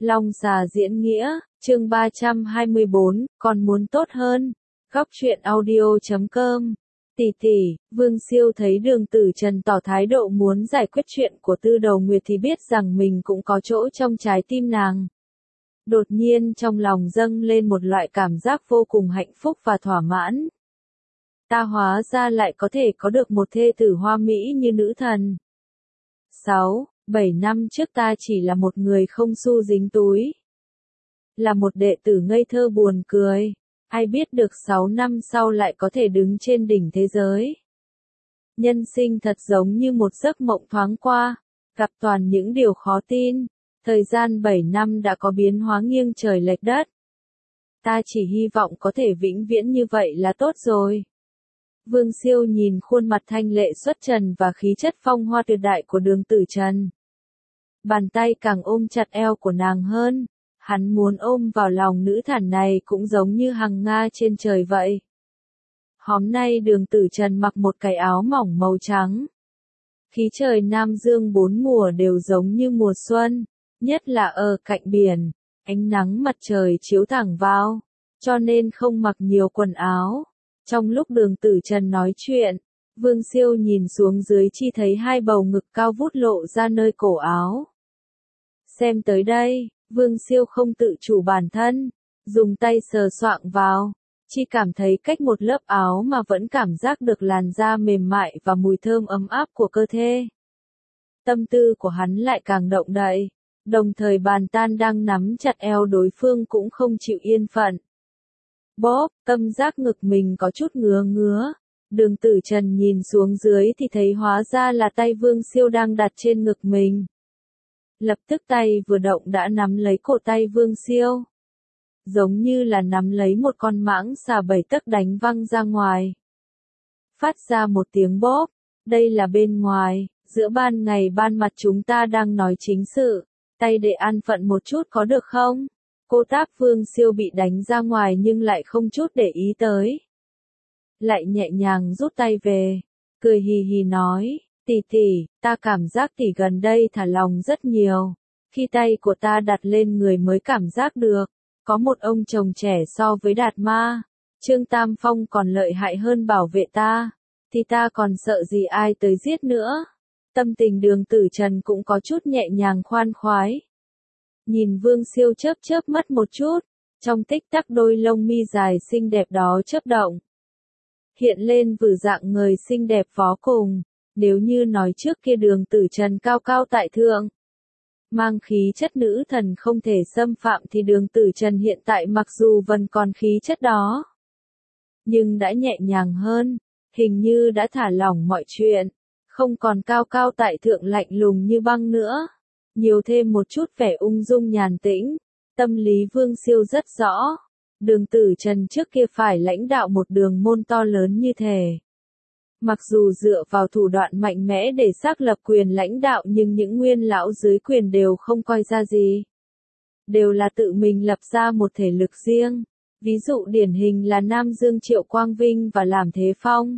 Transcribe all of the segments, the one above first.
Long xà diễn nghĩa, chương 324, còn muốn tốt hơn. Góc truyện audio.com. Tỷ tỷ, Vương Siêu thấy Đường Tử Trần tỏ thái độ muốn giải quyết chuyện của Tư Đầu Nguyệt thì biết rằng mình cũng có chỗ trong trái tim nàng. Đột nhiên trong lòng dâng lên một loại cảm giác vô cùng hạnh phúc và thỏa mãn. Ta hóa ra lại có thể có được một thê tử hoa mỹ như nữ thần. 7 năm trước ta chỉ là một người không xu dính túi. Là một đệ tử ngây thơ buồn cười. Ai biết được 6 năm sau lại có thể đứng trên đỉnh thế giới. Nhân sinh thật giống như một giấc mộng thoáng qua, gặp toàn những điều khó tin. Thời gian 7 năm đã có biến hóa nghiêng trời lệch đất. Ta chỉ hy vọng có thể vĩnh viễn như vậy là tốt rồi. Vương Siêu nhìn khuôn mặt thanh lệ xuất trần và khí chất phong hoa tuyệt đại của Đường Tử Trần. Bàn tay càng ôm chặt eo của nàng hơn. Hắn muốn ôm vào lòng nữ thần này cũng giống như hằng nga trên trời vậy. Hôm nay Đường Tử Trần mặc một cái áo mỏng màu trắng. Khí trời Nam Dương bốn mùa đều giống như mùa xuân, nhất là ở cạnh biển, ánh nắng mặt trời chiếu thẳng vào, cho nên không mặc nhiều quần áo. Trong lúc Đường Tử Trần nói chuyện, Vương Siêu nhìn xuống dưới chỉ thấy hai bầu ngực cao vút lộ ra nơi cổ áo. Xem tới đây, Vương Siêu không tự chủ bản thân, dùng tay sờ soạng vào, chỉ cảm thấy cách một lớp áo mà vẫn cảm giác được làn da mềm mại và mùi thơm ấm áp của cơ thể. Tâm tư của hắn lại càng động đậy, đồng thời bàn tan đang nắm chặt eo đối phương cũng không chịu yên phận. Bóp, tâm giác ngực mình có chút ngứa ngứa. Đường Tử Trần nhìn xuống dưới thì thấy hóa ra là tay Vương Siêu đang đặt trên ngực mình. Lập tức tay vừa động đã nắm lấy cổ tay Vương Siêu. Giống như là nắm lấy một con mãng xà 7 tấc đánh văng ra ngoài. Phát ra một tiếng bóp, đây là bên ngoài, giữa ban ngày ban mặt chúng ta đang nói chính sự, tay để an phận một chút có được không? Cô tác Vương Siêu bị đánh ra ngoài nhưng lại không chút để ý tới. Lại nhẹ nhàng rút tay về, cười hì hì nói, tỷ, ta cảm giác tỷ gần đây thả lòng rất nhiều. Khi tay của ta đặt lên người mới cảm giác được, có một ông chồng trẻ so với Đạt Ma, Trương Tam Phong còn lợi hại hơn bảo vệ ta, thì ta còn sợ gì ai tới giết nữa. Tâm tình Đường Tử Trần cũng có chút nhẹ nhàng khoan khoái. Nhìn Vương Siêu chớp mắt một chút, trong tích tắc đôi lông mi dài xinh đẹp đó chớp động. Hiện lên vử dạng người xinh đẹp phó cùng, nếu như nói trước kia Đường Tử Trần cao cao tại thượng, mang khí chất nữ thần không thể xâm phạm thì Đường Tử Trần hiện tại mặc dù vẫn còn khí chất đó, nhưng đã nhẹ nhàng hơn, hình như đã thả lỏng mọi chuyện, không còn cao cao tại thượng lạnh lùng như băng nữa. Nhiều thêm một chút vẻ ung dung nhàn tĩnh, tâm lý Vương Siêu rất rõ. Đường Tử Trần trước kia phải lãnh đạo một đường môn to lớn như thế. Mặc dù dựa vào thủ đoạn mạnh mẽ để xác lập quyền lãnh đạo nhưng những nguyên lão dưới quyền đều không coi ra gì. Đều là tự mình lập ra một thể lực riêng. Ví dụ điển hình là Nam Dương Triệu Quang Vinh và Làm Thế Phong.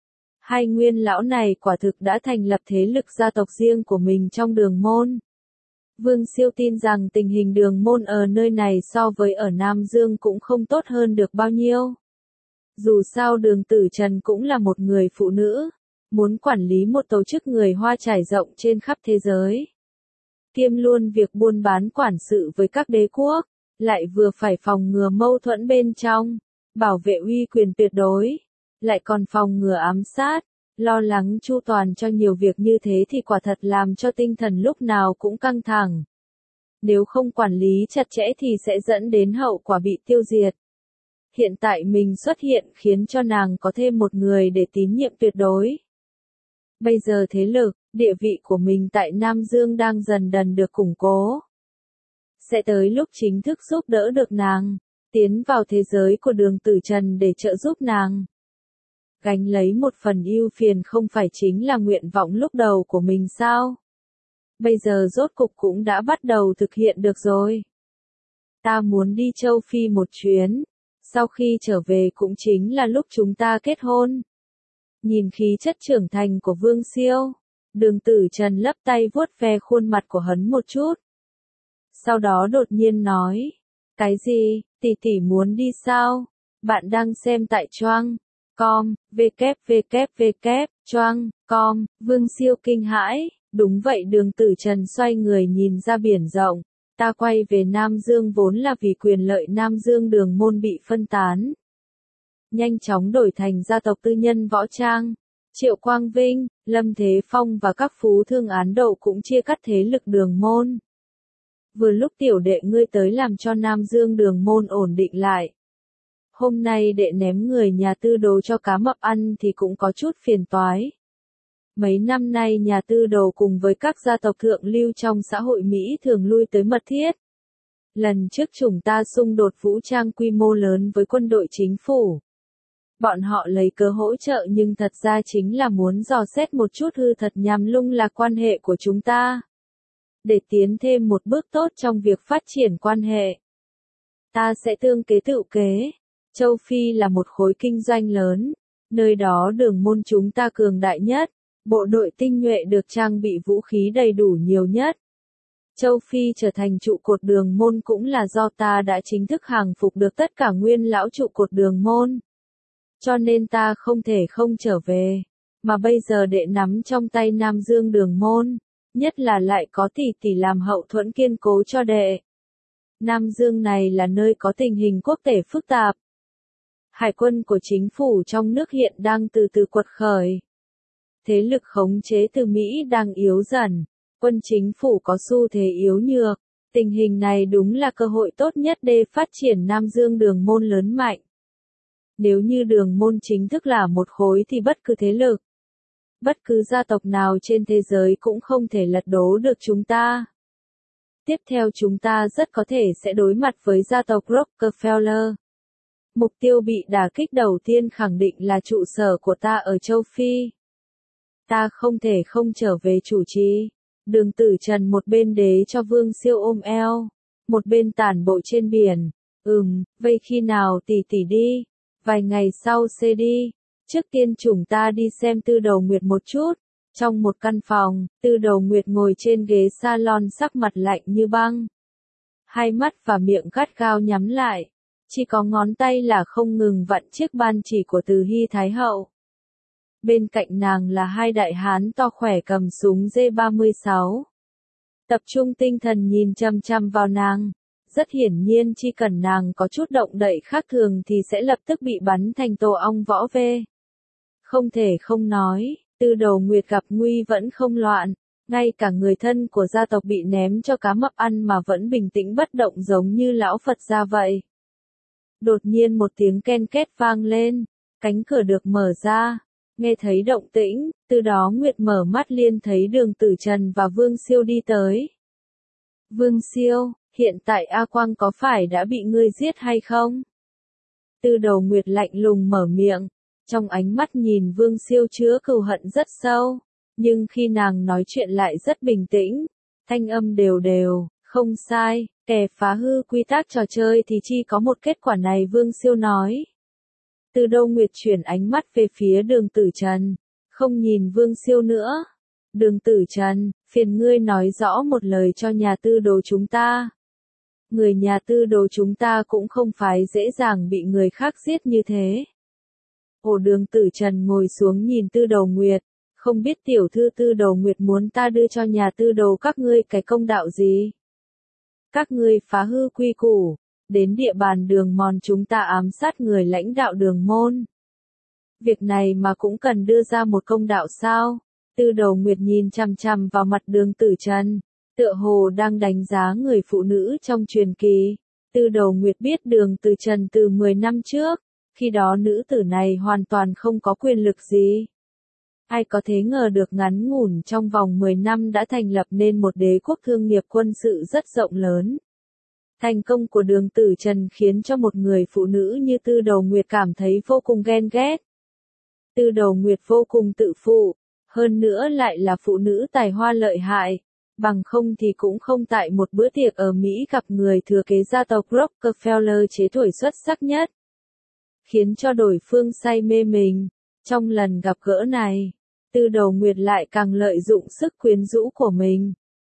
Hai nguyên lão này quả thực đã thành lập thế lực gia tộc riêng của mình trong đường môn. Vương Siêu tin rằng tình hình đường môn ở nơi này so với ở Nam Dương cũng không tốt hơn được bao nhiêu. Dù sao Đường Tử Trần cũng là một người phụ nữ, muốn quản lý một tổ chức người Hoa trải rộng trên khắp thế giới. Kiêm luôn việc buôn bán quản sự với các đế quốc, lại vừa phải phòng ngừa mâu thuẫn bên trong, bảo vệ uy quyền tuyệt đối, lại còn phòng ngừa ám sát. Lo lắng chu toàn cho nhiều việc như thế thì quả thật làm cho tinh thần lúc nào cũng căng thẳng. Nếu không quản lý chặt chẽ thì sẽ dẫn đến hậu quả bị tiêu diệt. Hiện tại mình xuất hiện khiến cho nàng có thêm một người để tín nhiệm tuyệt đối. Bây giờ thế lực, địa vị của mình tại Nam Dương đang dần dần được củng cố. Sẽ tới lúc chính thức giúp đỡ được nàng, tiến vào thế giới của Đường Tử Trần để trợ giúp nàng. Gánh lấy một phần ưu phiền không phải chính là nguyện vọng lúc đầu của mình sao? Bây giờ rốt cục cũng đã bắt đầu thực hiện được rồi. Ta muốn đi châu Phi một chuyến, sau khi trở về cũng chính là lúc chúng ta kết hôn. Nhìn khí chất trưởng thành của Vương Siêu, Đường Tử Trần lấp tay vuốt ve khuôn mặt của hắn một chút. sau đó đột nhiên nói. Cái gì, tỷ muốn đi sao? Bạn đang xem tại Choang.com, www.choang.com, Vương Siêu kinh hãi, đúng vậy Đường Tử Trần xoay người nhìn ra biển rộng. Ta quay về Nam Dương vốn là vì quyền lợi Nam Dương Đường môn bị phân tán. Nhanh chóng đổi thành gia tộc tư nhân Võ Trang. Triệu Quang Vinh, Lâm Thế Phong và các phú thương Án Đậu cũng chia cắt thế lực Đường môn. Vừa lúc tiểu đệ ngươi tới làm cho Nam Dương Đường môn ổn định lại. Hôm nay đệ ném người nhà Tư Đồ cho cá mập ăn thì cũng có chút phiền toái. Mấy năm nay nhà Tư Đồ cùng với các gia tộc thượng lưu trong xã hội Mỹ thường lui tới mật thiết. Lần trước chúng ta xung đột vũ trang quy mô lớn với quân đội chính phủ. Bọn họ lấy cớ hỗ trợ nhưng thật ra chính là muốn dò xét một chút hư thật nhằm lung lạc quan hệ của chúng ta. Để tiến thêm một bước tốt trong việc phát triển quan hệ. Ta sẽ tương kế tự kế. Châu Phi là một khối kinh doanh lớn. Nơi đó Đường môn chúng ta cường đại nhất. Bộ đội tinh nhuệ được trang bị vũ khí đầy đủ nhiều nhất. Châu Phi trở thành trụ cột Đường môn cũng là do ta đã chính thức hàng phục được tất cả nguyên lão trụ cột Đường môn. Cho nên ta không thể không trở về. Mà bây giờ đệ nắm trong tay Nam Dương Đường môn. Nhất là lại có tỷ làm hậu thuẫn kiên cố cho đệ. Nam Dương này là nơi có tình hình quốc tế phức tạp. Hải quân của chính phủ trong nước hiện đang từ từ quật khởi. Thế lực khống chế từ Mỹ đang yếu dần. Quân chính phủ có xu thế yếu nhược. Tình hình này đúng là cơ hội tốt nhất để phát triển Nam Dương Đường môn lớn mạnh. Nếu như Đường môn chính thức là một khối thì bất cứ thế lực, bất cứ gia tộc nào trên thế giới cũng không thể lật đổ được chúng ta. Tiếp theo chúng ta rất có thể sẽ đối mặt với gia tộc Rockefeller. Mục tiêu bị đả kích đầu tiên khẳng định là trụ sở của ta ở châu Phi. Ta không thể không trở về chủ trì. Đường Tử Trần một bên đế cho Vương Siêu ôm eo, một bên tản bộ trên biển. Vậy khi nào tỷ đi? Vài ngày sau sẽ đi. Trước tiên chúng ta đi xem Tư Đầu Nguyệt một chút. Trong một căn phòng, Tư Đầu Nguyệt ngồi trên ghế salon sắc mặt lạnh như băng. Hai mắt và miệng gắt gao nhắm lại. Chỉ có ngón tay là không ngừng vặn chiếc ban chỉ của Từ Hy Thái Hậu. Bên cạnh nàng là hai đại hán to khỏe cầm súng J36. Tập trung tinh thần nhìn chăm chăm vào nàng. Rất hiển nhiên chỉ cần nàng có chút động đậy khác thường thì sẽ lập tức bị bắn thành tổ ong võ về. Không thể không nói, Tư Đầu Nguyệt gặp nguy vẫn không loạn. Ngay cả người thân của gia tộc bị ném cho cá mập ăn mà vẫn bình tĩnh bất động giống như lão Phật gia vậy. Đột nhiên một tiếng ken két vang lên, cánh cửa được mở ra. Nghe thấy động tĩnh, từ đó Nguyệt mở mắt liền thấy Đường Tử Trần và Vương Siêu đi tới. Vương Siêu, hiện tại A Quang có phải đã bị ngươi giết hay không? Tư Đầu Nguyệt lạnh lùng mở miệng, trong ánh mắt nhìn Vương Siêu chứa cừu hận rất sâu, nhưng khi nàng nói chuyện lại rất bình tĩnh, thanh âm đều đều, không sai, kẻ phá hư quy tắc trò chơi thì chỉ có một kết quả này Vương Siêu nói. Từ Đầu Nguyệt chuyển ánh mắt về phía Đường Tử Trần, không nhìn Vương Siêu nữa. Đường Tử Trần, phiền ngươi nói rõ một lời cho nhà Tư Đồ chúng ta. Người nhà Tư Đồ chúng ta cũng không phải dễ dàng bị người khác giết như thế. Đường Tử Trần ngồi xuống nhìn Tư Đầu Nguyệt, không biết tiểu thư Tư Đầu Nguyệt muốn ta đưa cho nhà Tư Đồ các ngươi cái công đạo gì? Các ngươi phá hư quy củ, đến địa bàn đường mòn chúng ta ám sát người lãnh đạo đường môn. Việc này mà cũng cần đưa ra một công đạo sao? Tư Đầu Nguyệt nhìn chằm chằm vào mặt Đường Tử Trần, tựa hồ đang đánh giá người phụ nữ trong truyền kỳ. Tư Đầu Nguyệt biết Đường Tử Trần từ 10 năm trước, khi đó nữ tử này hoàn toàn không có quyền lực gì. Ai có thể ngờ được ngắn ngủn trong vòng 10 năm đã thành lập nên một đế quốc thương nghiệp quân sự rất rộng lớn. Thành công của Đường Tử Trần khiến cho một người phụ nữ như Tư Đầu Nguyệt cảm thấy vô cùng ghen ghét. Tư Đầu Nguyệt vô cùng tự phụ, hơn nữa lại là phụ nữ tài hoa lợi hại, bằng không thì cũng không tại một bữa tiệc ở Mỹ gặp người thừa kế gia tộc Rockefeller chế tuổi xuất sắc nhất. Khiến cho đối phương say mê mình. Trong lần gặp gỡ này, Tư Đầu Nguyệt lại càng lợi dụng sức quyến rũ của mình.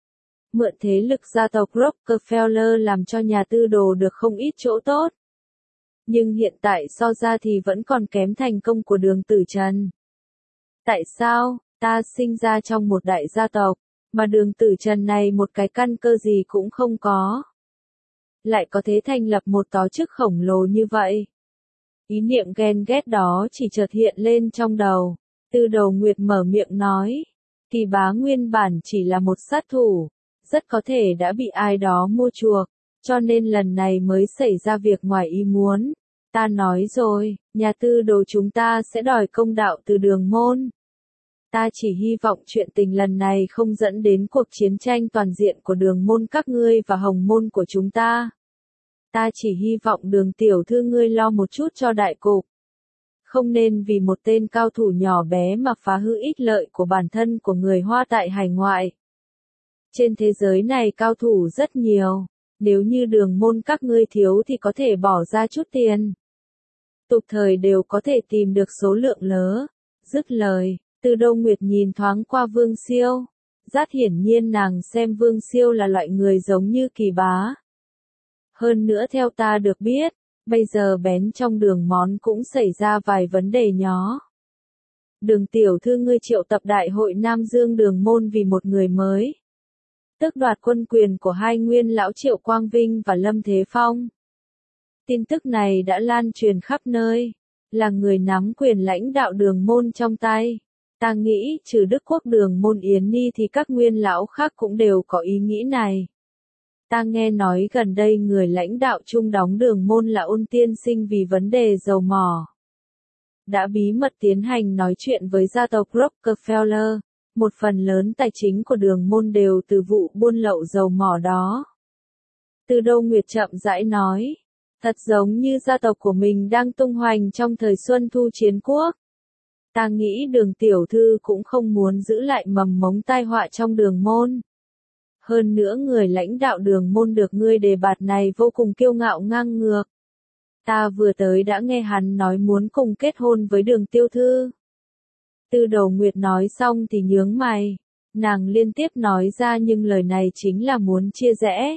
mượn thế lực gia tộc Rockefeller làm cho nhà tư đồ được không ít chỗ tốt. Nhưng hiện tại so ra thì vẫn còn kém thành công của Đường Tử Trần. Tại sao, ta sinh ra trong một đại gia tộc, mà Đường Tử Trần này một cái căn cơ gì cũng không có. Lại có thể thành lập một tổ chức khổng lồ như vậy. Ý niệm ghen ghét đó chỉ chợt hiện lên trong đầu. Tư Đồ Nguyệt mở miệng nói, Kỳ Bá nguyên bản chỉ là một sát thủ, rất có thể đã bị ai đó mua chuộc, cho nên lần này mới xảy ra việc ngoài ý muốn. Ta nói rồi, nhà tư đồ chúng ta sẽ đòi công đạo từ Đường môn. Ta chỉ hy vọng chuyện tình lần này không dẫn đến cuộc chiến tranh toàn diện của Đường môn các ngươi và Hồng môn của chúng ta. Ta chỉ hy vọng Đường tiểu thư ngươi lo một chút cho đại cục. Không nên vì một tên cao thủ nhỏ bé mà phá hư ích lợi của bản thân của người Hoa tại hải ngoại. Trên thế giới này cao thủ rất nhiều, nếu như Đường môn các ngươi thiếu thì có thể bỏ ra chút tiền. Tục thời đều có thể tìm được số lượng lớn. Dứt lời, Từ Đâu Nguyệt nhìn thoáng qua Vương Siêu. Rất hiển nhiên nàng xem Vương Siêu là loại người giống như Kỳ Bá. Hơn nữa theo ta được biết, bây giờ bén trong Đường món cũng xảy ra vài vấn đề nhỏ. Đường tiểu thư ngươi triệu tập đại hội Nam Dương Đường môn vì một người mới. Tước đoạt quân quyền của hai nguyên lão Triệu Quang Vinh và Lâm Thế Phong. Tin tức này đã lan truyền khắp nơi, là người nắm quyền lãnh đạo Đường môn trong tay. Ta nghĩ, trừ Đức Quốc Đường môn Yến Ni thì các nguyên lão khác cũng đều có ý nghĩ này. Ta nghe nói gần đây người lãnh đạo chung đóng Đường môn là Ôn tiên sinh vì vấn đề dầu mỏ. Đã bí mật tiến hành nói chuyện với gia tộc Rockefeller, một phần lớn tài chính của Đường môn đều từ vụ buôn lậu dầu mỏ đó. Từ Đâu Nguyệt chậm rãi nói, thật giống như gia tộc của mình đang tung hoành trong thời Xuân Thu Chiến Quốc. Ta nghĩ Đường tiểu thư cũng không muốn giữ lại mầm mống tai họa trong Đường môn. Hơn nữa người lãnh đạo Đường môn được ngươi đề bạt này vô cùng kiêu ngạo ngang ngược. Ta vừa tới đã nghe hắn nói muốn cùng kết hôn với Đường tiểu thư. Từ Đầu Nguyệt nói xong thì nhướng mày. Nàng liên tiếp nói ra nhưng lời này chính là muốn chia rẽ.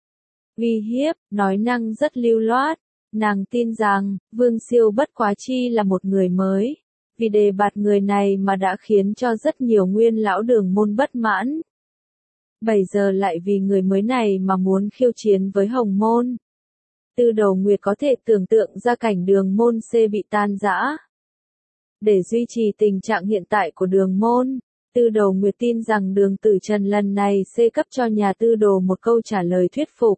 Uy hiếp, nói năng rất lưu loát. Nàng tin rằng, Vương Siêu bất quá chi là một người mới. Vì đề bạt người này mà đã khiến cho rất nhiều nguyên lão Đường môn bất mãn. Bây giờ lại vì người mới này mà muốn khiêu chiến với Hồng môn. Từ Đầu Nguyệt có thể tưởng tượng ra cảnh Đường môn C bị tan rã. Để duy trì tình trạng hiện tại của Đường môn, Từ Đầu Nguyệt tin rằng Đường Tử Trần lần này sẽ cấp cho nhà tư đồ một câu trả lời thuyết phục.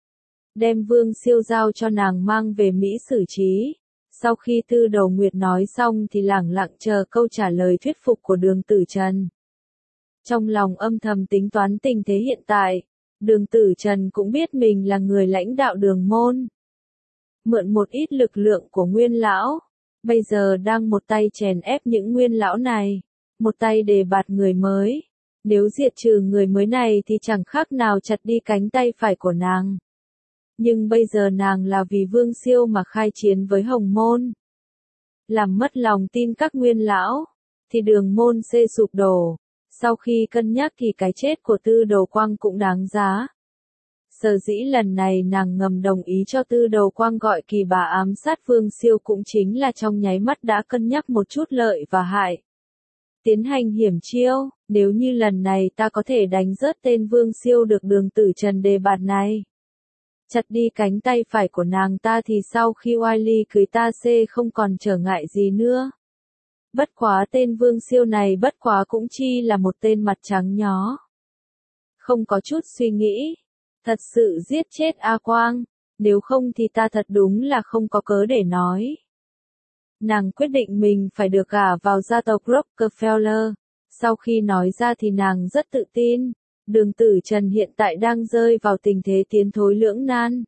Đem Vương Siêu giao cho nàng mang về Mỹ xử trí. Sau khi Từ Đầu Nguyệt nói xong thì lẳng lặng chờ câu trả lời thuyết phục của Đường Tử Trần. Trong lòng âm thầm tính toán tình thế hiện tại, Đường Tử Trần cũng biết mình là người lãnh đạo Đường môn. Mượn một ít lực lượng của nguyên lão, bây giờ đang một tay chèn ép những nguyên lão này, một tay đề bạt người mới. Nếu diệt trừ người mới này thì chẳng khác nào chặt đi cánh tay phải của nàng. Nhưng bây giờ nàng là vì Vương Siêu mà khai chiến với Hồng môn. Làm mất lòng tin các nguyên lão, thì Đường môn C sụp đổ. Sau khi cân nhắc thì cái chết của Tư Đầu Quang cũng đáng giá. Sở dĩ lần này nàng ngầm đồng ý cho Tư Đầu Quang gọi Kỳ Bá ám sát Vương Siêu cũng chính là trong nháy mắt đã cân nhắc một chút lợi và hại. Tiến hành hiểm chiêu, nếu như lần này ta có thể đánh rớt tên Vương Siêu được Đường Tử Trần đề bạt này. Chặt đi cánh tay phải của nàng ta thì sau khi Wiley cưới ta không còn trở ngại gì nữa. Bất quá tên Vương Siêu này bất quá cũng chi là một tên mặt trắng nhó. Không có chút suy nghĩ. Thật sự giết chết A Quang. Nếu không thì ta thật đúng là không có cớ để nói. Nàng quyết định mình phải được gả vào gia tộc Rockefeller. Sau khi nói ra thì nàng rất tự tin. Đường Tử Trần hiện tại đang rơi vào tình thế tiến thối lưỡng nan.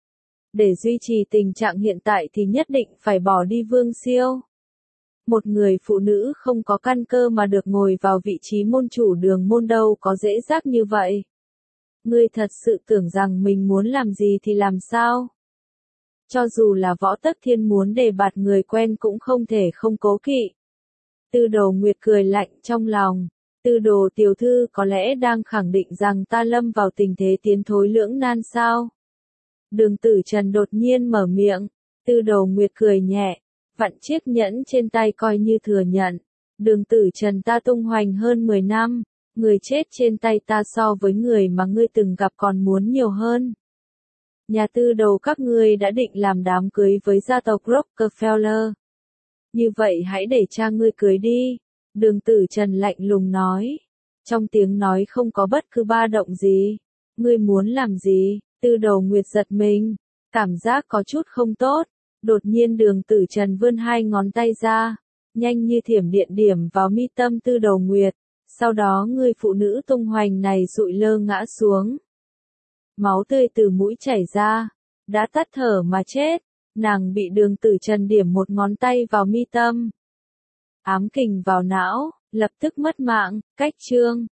Để duy trì tình trạng hiện tại thì nhất định phải bỏ đi Vương Siêu. Một người phụ nữ không có căn cơ mà được ngồi vào vị trí môn chủ Đường môn đâu có dễ dàng như vậy. Ngươi thật sự tưởng rằng mình muốn làm gì thì làm sao? Cho dù là Võ Tắc Thiên muốn đề bạt người quen cũng không thể không cố kỵ. Từ Đầu Nguyệt cười lạnh trong lòng. Tư Đồ tiểu thư có lẽ đang khẳng định rằng ta lâm vào tình thế tiến thối lưỡng nan sao? Đường Tử Trần đột nhiên mở miệng, Tư Đồ Nguyệt cười nhẹ, vặn chiếc nhẫn trên tay coi như thừa nhận. Đường Tử Trần ta tung hoành hơn 10 năm, người chết trên tay ta so với người mà ngươi từng gặp còn muốn nhiều hơn. Nhà Tư Đồ các ngươi đã định làm đám cưới với gia tộc Rockefeller. Như vậy hãy để cha ngươi cưới đi. Đường Tử Trần lạnh lùng nói. Trong tiếng nói không có bất cứ ba động gì. Ngươi muốn làm gì? Tư Đồ Nguyệt giật mình. Cảm giác có chút không tốt. Đột nhiên Đường Tử Trần vươn hai ngón tay ra. Nhanh như thiểm điện điểm vào mi tâm Tư Đồ Nguyệt. Sau đó người phụ nữ tung hoành này sụi lơ ngã xuống. Máu tươi từ mũi chảy ra. Đã tắt thở mà chết. Nàng bị Đường Tử Trần điểm một ngón tay vào mi tâm. Ám kình vào não, lập tức mất mạng. Cách chương